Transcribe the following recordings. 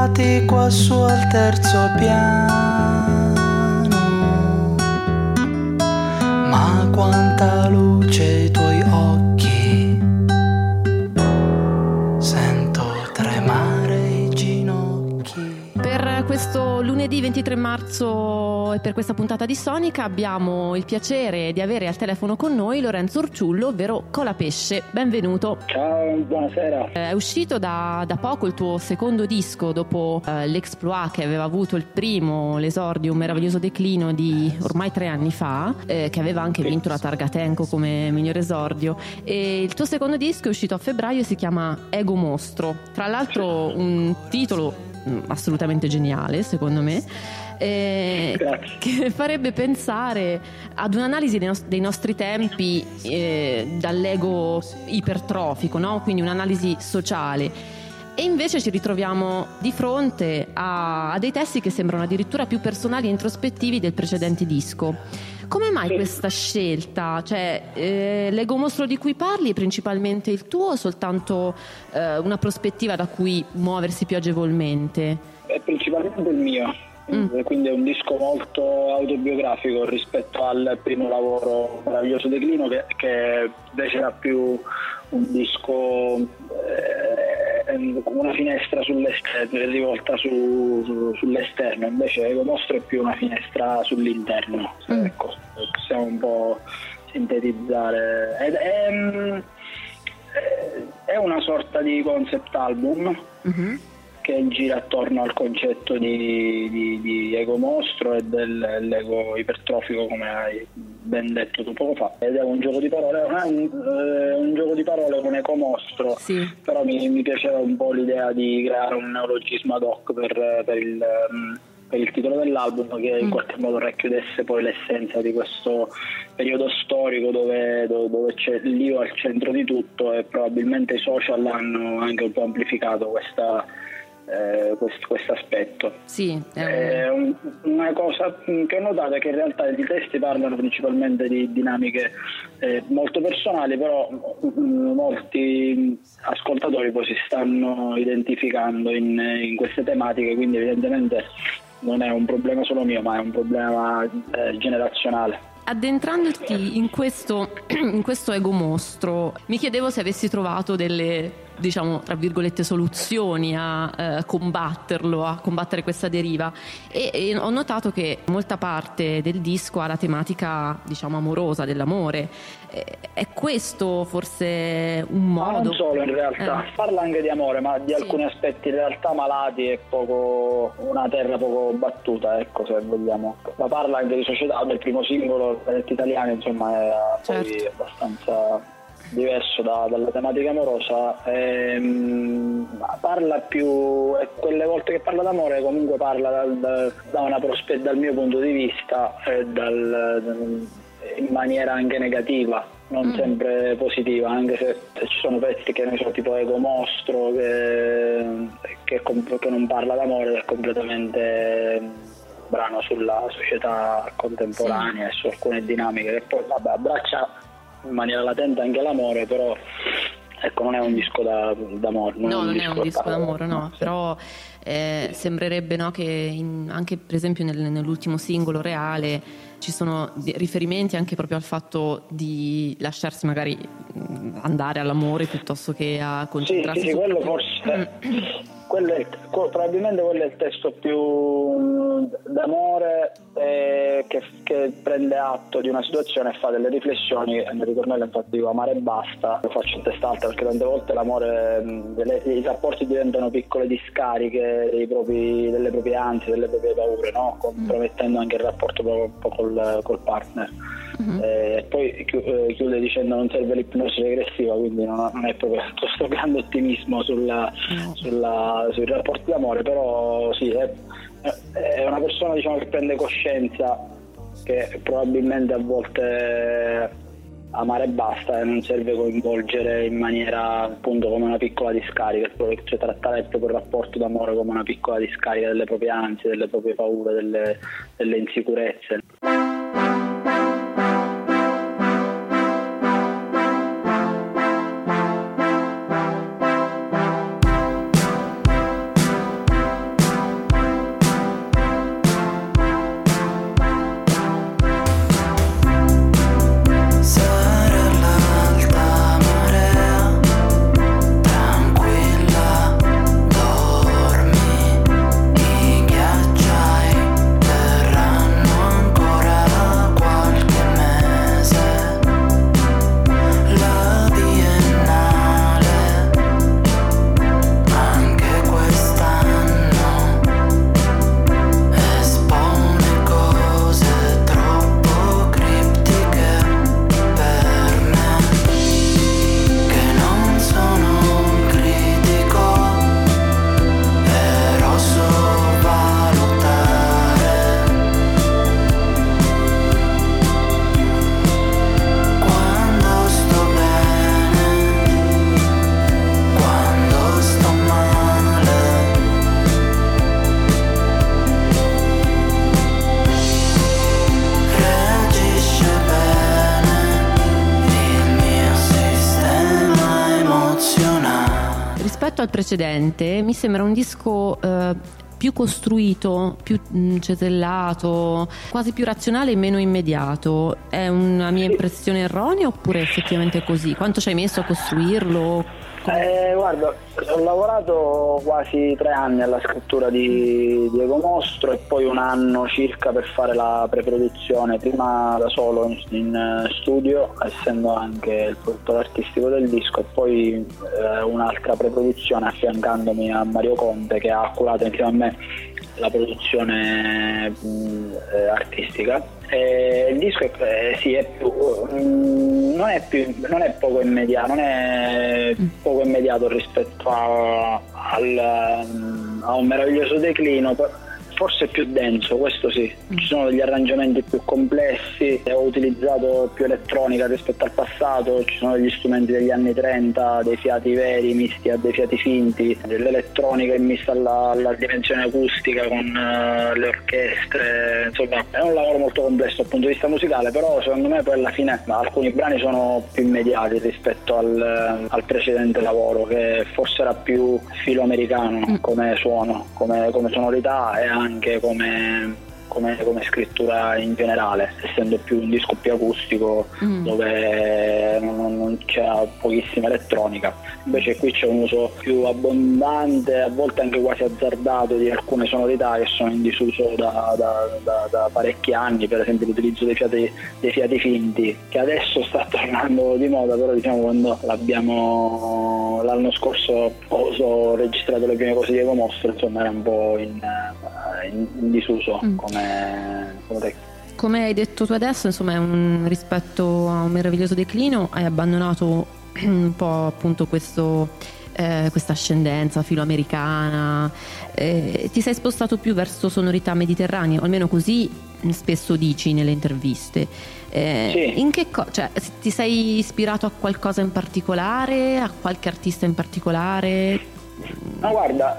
ritrovati qua su al terzo piano, ma quanta luce i tuoi occhi, sento tremare i ginocchi. Per questo lunedì 23 marzo e per questa puntata di Sonica abbiamo il piacere di avere al telefono con noi Lorenzo Urciullo, ovvero Colapesce. Benvenuto. Ciao, buonasera. È uscito da poco il tuo secondo disco dopo l'Exploit che aveva avuto il primo, l'esordio, un meraviglioso declino di ormai 3 anni fa, che aveva anche vinto la Targa Tenco come miglior esordio. E il tuo secondo disco è uscito a febbraio e si chiama Ego Mostro. Tra l'altro un titolo assolutamente geniale, secondo me, che farebbe pensare ad un'analisi dei nostri tempi, dall'ego ipertrofico, no? Quindi un'analisi sociale. E invece ci ritroviamo di fronte a dei testi che sembrano addirittura più personali e introspettivi del precedente disco. Come mai questa scelta? Cioè, l'ego mostro di cui parli è principalmente il tuo o soltanto una prospettiva da cui muoversi più agevolmente? È principalmente il mio, quindi è un disco molto autobiografico rispetto al primo lavoro, Meraviglioso Declino, che invece era più un disco, una finestra sull'esterno, rivolta sull'esterno, invece Ego Mostro è più una finestra sull'interno, ecco, possiamo un po' sintetizzare. È una sorta di concept album che gira attorno al concetto di ego mostro e dell'ego ipertrofico, come hai ben detto tu poco fa, ed è un gioco di parole, un gioco di parole con ego mostro, sì. Però mi piaceva un po' l'idea di creare un neologismo ad hoc per il titolo dell'album, che in qualche modo racchiudesse poi l'essenza di questo periodo storico dove c'è l'io al centro di tutto, e probabilmente i social hanno anche un po' amplificato questo aspetto. Sì, una cosa che ho notato è che in realtà i testi parlano principalmente di dinamiche molto personali, però molti ascoltatori poi si stanno identificando in queste tematiche, quindi evidentemente non è un problema solo mio, ma è un problema generazionale. Addentrandoti in questo ego mostro, mi chiedevo se avessi trovato delle, diciamo, tra virgolette, soluzioni a combatterlo, a combattere questa deriva, e ho notato che molta parte del disco ha la tematica, diciamo, amorosa, dell'amore. È questo forse un modo? Ma non solo, in realtà parla anche di amore, ma di alcuni aspetti in realtà malati e una terra poco battuta, ecco, se vogliamo. Ma parla anche di società. Del primo singolo, Paletti Italiani, insomma, è poi abbastanza diverso dalla tematica amorosa, parla più, quelle volte che parla d'amore comunque parla dal mio punto di vista, in maniera anche negativa, non sempre positiva, anche se ci sono pezzi che ne so, tipo Ego Mostro, che non parla d'amore, è completamente brano sulla società contemporanea, sì, e su alcune dinamiche che poi abbraccia in maniera latente anche l'amore, però ecco, non è un disco d'amore. Non è un disco d'amore, no, però sembrerebbe, no, che anche per esempio nell'ultimo singolo, Reale, ci sono riferimenti anche proprio al fatto di lasciarsi magari andare all'amore piuttosto che a concentrarsi sì, quello forse probabilmente quello è il testo più d'amore, che prende atto di una situazione e fa delle riflessioni. Nel ritornello infatti dico amare e basta, lo faccio in testa alta, perché tante volte l'amore, i rapporti diventano piccole discariche delle proprie ansie, delle proprie paure, no? Compromettendo anche il rapporto un po' col partner. E poi chiude dicendo non serve l'ipnosi regressiva, quindi non è proprio questo grande ottimismo sui rapporti d'amore, però sì, è una persona, diciamo, che prende coscienza che probabilmente a volte amare e basta, e non serve coinvolgere in maniera, appunto, come una piccola discarica, cioè trattare proprio il rapporto d'amore come una piccola discarica delle proprie ansie, delle proprie paure, delle insicurezze. precedente mi sembra un disco più costruito, più cesellato, quasi più razionale e meno immediato. È una mia impressione erronea oppure effettivamente è così? Quanto ci hai messo a costruirlo? Guarda, ho lavorato quasi 3 anni alla scrittura di Ego Mostro e poi 1 anno circa per fare la preproduzione, prima da solo in studio, essendo anche il produttore artistico del disco, e poi un'altra preproduzione affiancandomi a Mario Conte, che ha curato insieme a me la produzione artistica. Il disco è più, non è poco immediato rispetto a un meraviglioso declino, forse più denso, questo sì. Ci sono degli arrangiamenti più complessi, ho utilizzato più elettronica rispetto al passato, ci sono degli strumenti degli anni 30, dei fiati veri misti a dei fiati finti, dell'elettronica mista alla dimensione acustica con le orchestre, insomma è un lavoro molto complesso dal punto di vista musicale, però secondo me poi alla fine alcuni brani sono più immediati rispetto al precedente lavoro, che forse era più filoamericano come suono, come sonorità e anche come scrittura in generale, essendo più un disco più acustico dove non c'era pochissima elettronica. Invece qui c'è un uso più abbondante, a volte anche quasi azzardato, di alcune sonorità che sono in disuso da parecchi anni, per esempio l'utilizzo dei fiati finti, che adesso sta tornando di moda, però diciamo quando l'anno scorso ho registrato le prime cose di Ego Mostro, insomma era un po' in disuso come tecnica. Come hai detto tu adesso, insomma, rispetto a un meraviglioso declino hai abbandonato un po' appunto questa ascendenza filoamericana, ti sei spostato più verso sonorità mediterranee, o almeno così spesso dici nelle interviste. Sì. In che cioè, ti sei ispirato a qualcosa in particolare, a qualche artista in particolare? No, guarda,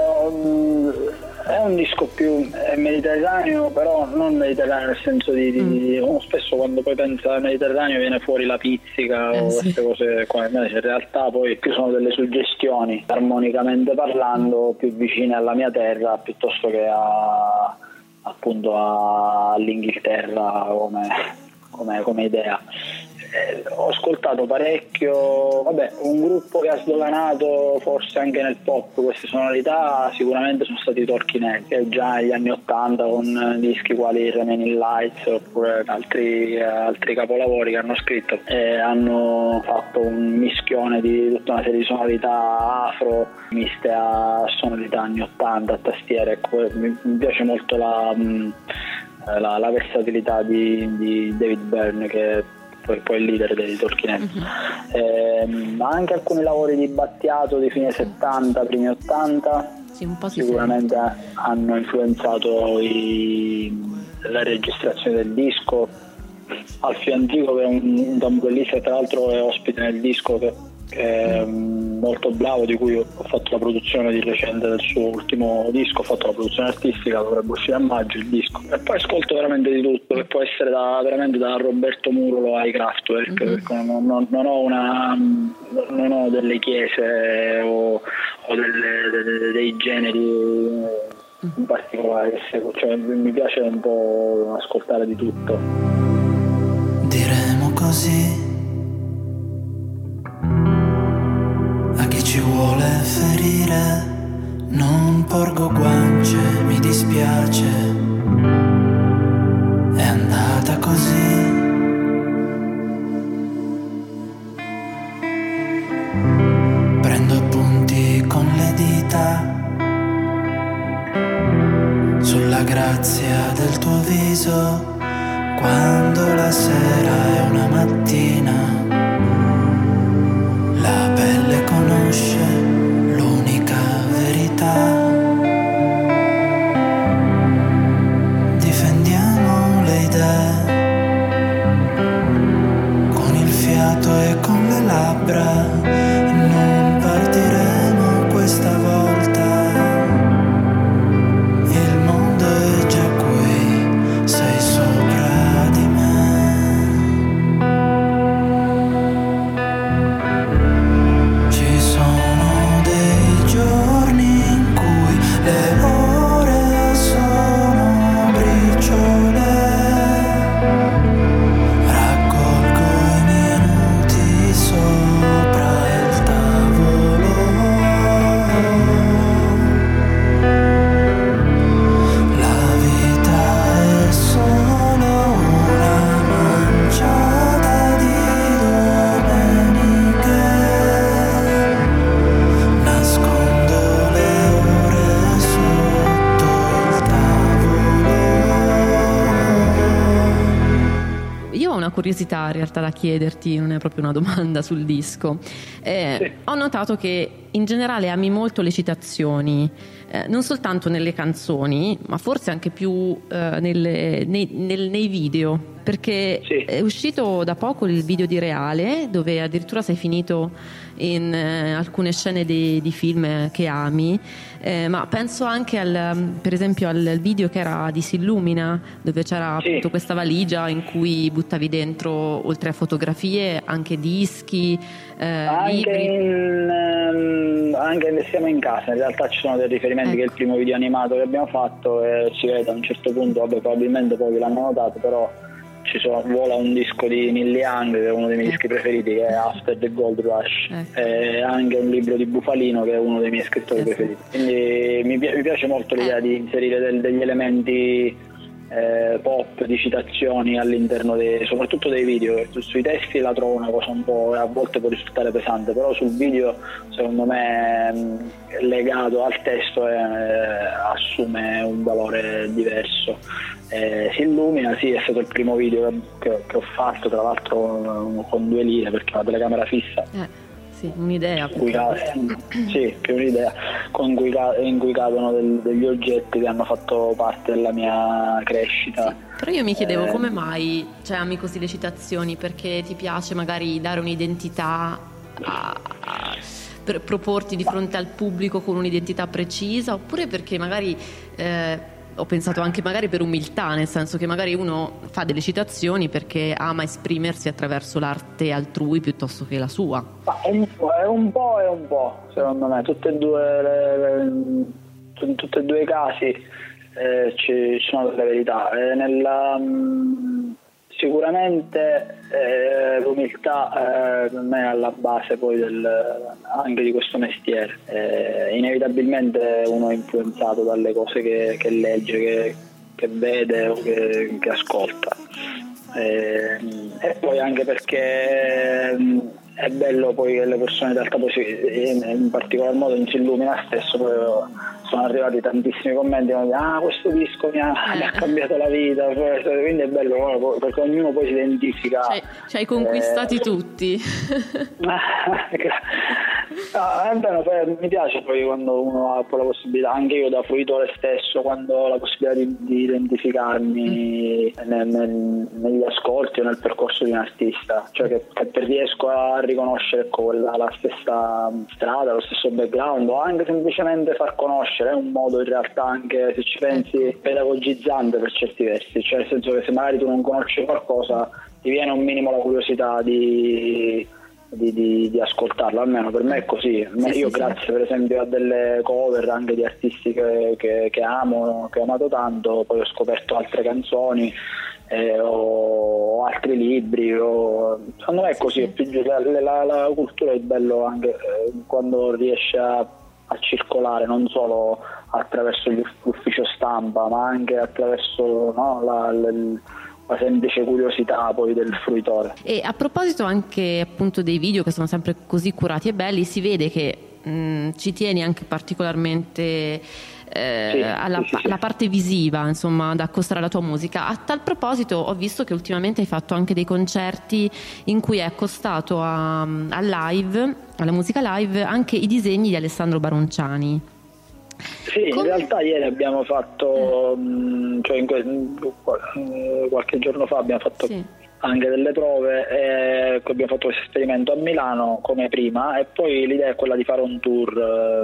è un disco più mediterraneo, però non mediterraneo nel senso di uno spesso quando poi pensa al Mediterraneo viene fuori la pizzica o queste cose qua, invece in realtà poi più sono delle suggestioni, armonicamente parlando, più vicine alla mia terra piuttosto che appunto all'Inghilterra come idea. Ho ascoltato parecchio, un gruppo che ha sdoganato forse anche nel pop queste sonorità sicuramente sono stati i Talking Heads, che già negli anni '80 con dischi quali Remaining Lights oppure altri capolavori che hanno scritto, hanno fatto un mischione di tutta una serie di sonorità afro miste a sonorità anni '80, a tastiere. Mi piace molto la versatilità di David Byrne, che poi il leader dei Talking Heads. Ma anche alcuni lavori di Battiato di fine 70, primi 80 un po' sicuramente hanno influenzato la registrazione del disco. Alfio Antico, che è un tamburellista che tra l'altro è ospite nel disco, che è molto bravo, di cui ho fatto la produzione di recente del suo ultimo disco, ho fatto la produzione artistica, dovrebbe uscire a maggio il disco. E poi ascolto veramente di tutto, che può essere veramente da Roberto Murolo ai Kraftwerk, perché non ho delle chiese o dei generi in particolare che seguo, cioè mi piace un po' ascoltare di tutto. Diremo così a chi ci vuole ferire, non porgo guance, mi dispiace, è andata così. Prendo appunti con le dita sulla grazia del tuo viso, quando la sera è una mattina, la pelle conosce l'unica verità. Difendiamo le idee con il fiato e con le labbra, non partiremo questa volta. Il mondo è già qui, sei sopra di me. curiosità in realtà da chiederti, non è proprio una domanda sul disco. Sì. Ho notato che in generale ami molto le citazioni, non soltanto nelle canzoni, ma forse anche più nei video, perché Sì. è uscito da poco il video di Reale, dove addirittura sei finito in alcune scene di film che ami, ma penso anche per esempio al video che era di Si Illumina, dove c'era Sì. appunto questa valigia in cui buttavi dentro, oltre a fotografie, anche dischi, libri. Anche Siamo in casa, in realtà ci sono dei riferimenti, che è il primo video animato che abbiamo fatto, e si vede a un certo punto, vabbè, probabilmente poi l'hanno notato, però vola un disco di Neil Young, che è uno dei miei dischi preferiti, che è After the Gold Rush, e anche un libro di Bufalino, che è uno dei miei scrittori preferiti. Quindi mi piace molto l'idea di inserire degli elementi pop, di citazioni all'interno soprattutto dei video. Sui testi la trovo una cosa un po', a volte può risultare pesante, però sul video secondo me legato al testo assume un valore diverso. Si Illumina, sì, è stato il primo video che ho fatto, tra l'altro con 2 linee, perché una telecamera fissa. Sì, un'idea. Sì, più un'idea, in cui cadono degli oggetti che hanno fatto parte della mia crescita. Sì, però io mi chiedevo come mai ami così le citazioni, perché ti piace magari dare un'identità, per proporti di fronte al pubblico con un'identità precisa, oppure perché magari ho pensato anche magari per umiltà, nel senso che magari uno fa delle citazioni perché ama esprimersi attraverso l'arte altrui piuttosto che la sua. Ma è un po', secondo me, tutte e due in tutti e 2 i casi ci sono delle verità. Sicuramente l'umiltà per me è alla base poi anche di questo mestiere. Inevitabilmente uno è influenzato dalle cose che legge, che vede o che ascolta, e poi anche perché è bello poi che le persone in realtà poi in particolar modo in Si Illumina stesso poi sono arrivati tantissimi commenti, questo disco mi ha cambiato la vita, quindi è bello perché ognuno poi si identifica. Ci hai conquistati tutti. È bello, mi piace poi quando uno ha poi la possibilità, anche io da fruitore stesso, quando ho la possibilità di identificarmi negli ascolti o nel percorso di un artista, cioè che riesco a riconoscere la stessa strada, lo stesso background, o anche semplicemente far conoscere. È un modo in realtà anche, se ci pensi, pedagogizzante per certi versi, cioè nel senso che se magari tu non conosci qualcosa ti viene un minimo la curiosità di ascoltarlo, almeno per me è così. Io grazie per esempio a delle cover anche di artisti che amo, che ho amato tanto, poi ho scoperto altre canzoni o altri libri, secondo me è così. La cultura è bello anche quando riesce a circolare non solo attraverso l'ufficio stampa, ma anche attraverso la semplice curiosità poi del fruitore. E a proposito anche appunto dei video, che sono sempre così curati e belli, si vede che ci tieni anche particolarmente alla parte visiva, insomma, da accostare alla tua musica. A tal proposito ho visto che ultimamente hai fatto anche dei concerti in cui hai accostato alla musica live, anche i disegni di Alessandro Baronciani. Sì, in realtà ieri abbiamo fatto, qualche giorno fa abbiamo fatto anche delle prove, e abbiamo fatto questo esperimento a Milano come prima, e poi l'idea è quella di fare un tour.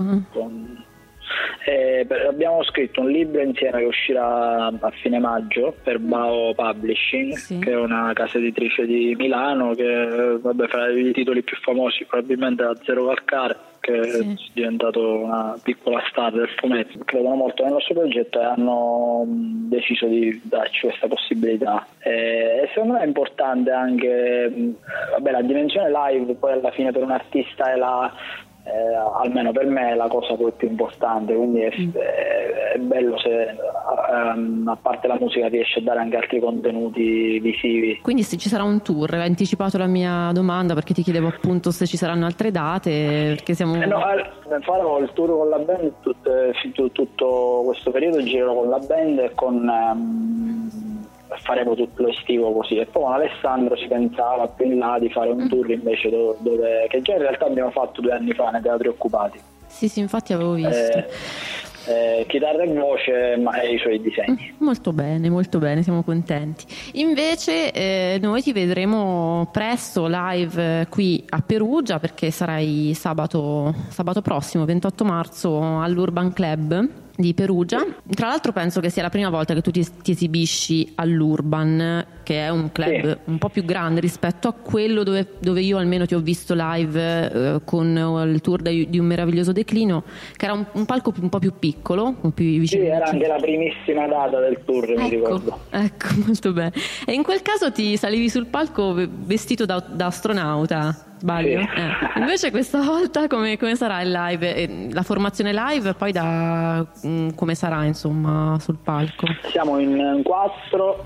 Abbiamo scritto un libro insieme che uscirà a fine maggio per Bao Publishing, che è una casa editrice di Milano, che fra i titoli più famosi probabilmente la Zero Calcare, che è diventato una piccola star del fumetto. Credono molto nel nostro progetto e hanno deciso di darci questa possibilità, e secondo me è importante anche la dimensione live. Poi alla fine per un artista è almeno per me è la cosa poi più importante, quindi è bello se a parte la musica riesce a dare anche altri contenuti visivi. Quindi se ci sarà un tour, hai anticipato la mia domanda perché ti chiedevo appunto se ci saranno altre date, perché siamo... farò il tour con la band, tutto questo periodo girerò con la band e faremo tutto lo estivo così. E poi con Alessandro si pensava più in là di fare un tour invece dove che già in realtà abbiamo fatto 2 anni fa nei Teatri Occupati. Sì, infatti avevo visto. Chitarra e voce, ma i suoi disegni. Molto bene, siamo contenti. Invece noi ti vedremo presto live qui a Perugia, perché sarai sabato prossimo, 28 marzo, all'Urban Club di Perugia. Tra l'altro penso che sia la prima volta che tu ti esibisci all'Urban, che è un club un po' più grande rispetto a quello dove io almeno ti ho visto live con il tour di Un meraviglioso declino, che era un palco un po' più piccolo, più vicino. Sì, era anche la primissima data del tour, mi ricordo. Ecco, molto bene. E in quel caso ti salivi sul palco vestito da astronauta. Sbaglio? Sì. Invece questa volta come sarà il live? La formazione live poi come sarà insomma sul palco? Siamo in 4,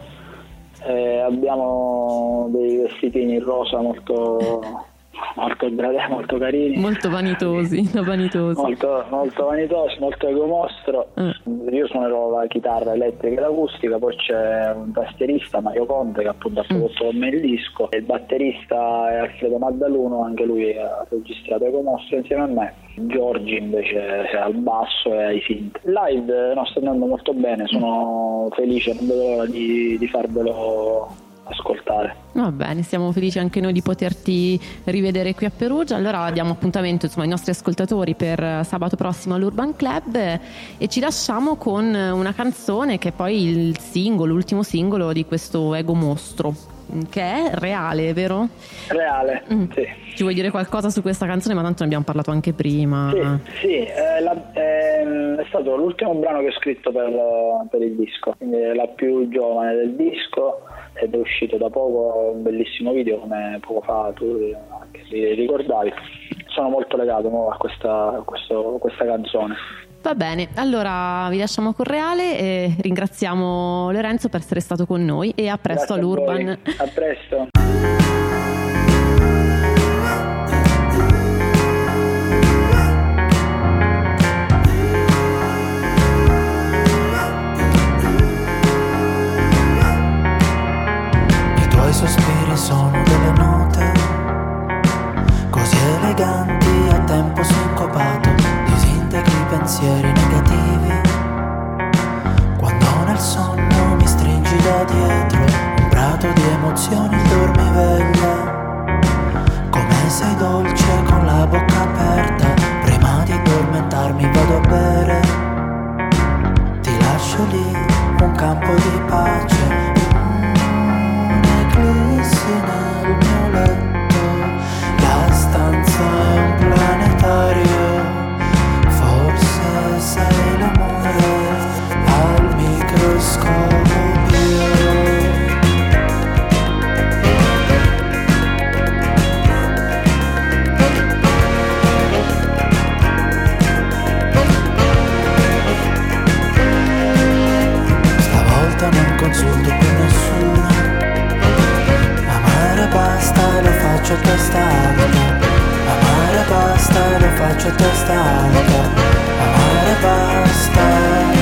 abbiamo dei vestitini in rosa molto carini, molto vanitosi, molto vanitosi, molto egomostro. Io suonerò la chitarra elettrica e l'acustica, poi c'è un tastierista, Mario Conte, che appunto ha prodotto con me il disco, e il batterista è Alfredo Maddaluno, anche lui ha registrato egomostro insieme a me. Giorgi invece è al basso e ai synth. Live sta andando molto bene, sono felice, non vedo l'ora di farvelo ascoltare. Va bene, siamo felici anche noi di poterti rivedere qui a Perugia. Allora diamo appuntamento ai nostri ascoltatori per sabato prossimo all'Urban Club e ci lasciamo con una canzone che è poi l'ultimo singolo di questo Ego Mostro, che è Reale, vero? Reale, sì. Ci vuoi dire qualcosa su questa canzone? Ma tanto ne abbiamo parlato anche prima. Sì, è stato l'ultimo brano che ho scritto per il disco, quindi è la più giovane del disco ed è uscito da poco un bellissimo video, come poco fa tu anche ricordavi. Sono molto legato a questa canzone. Va bene, allora vi lasciamo con Reale e ringraziamo Lorenzo per essere stato con noi e a presto all'Urban. A presto. I tuoi sospiri sono delle note così eleganti a tempo sincopato, disintegri pensieri negativi. Quando nel sonno mi stringi da dietro, un prato di emozioni il dormiveglia. Come sei dolce con la bocca aperta, prima di addormentarmi vado a bere. Ti lascio lì un campo di pace, un'eclissi nel mio letto. La stanza è un planetario, forse sei l'amore al microscopio. Stavolta non consulto più nessuno, amare basta, lo faccio a testa alta. Amare basta, lo faccio a testa alta. Amare basta.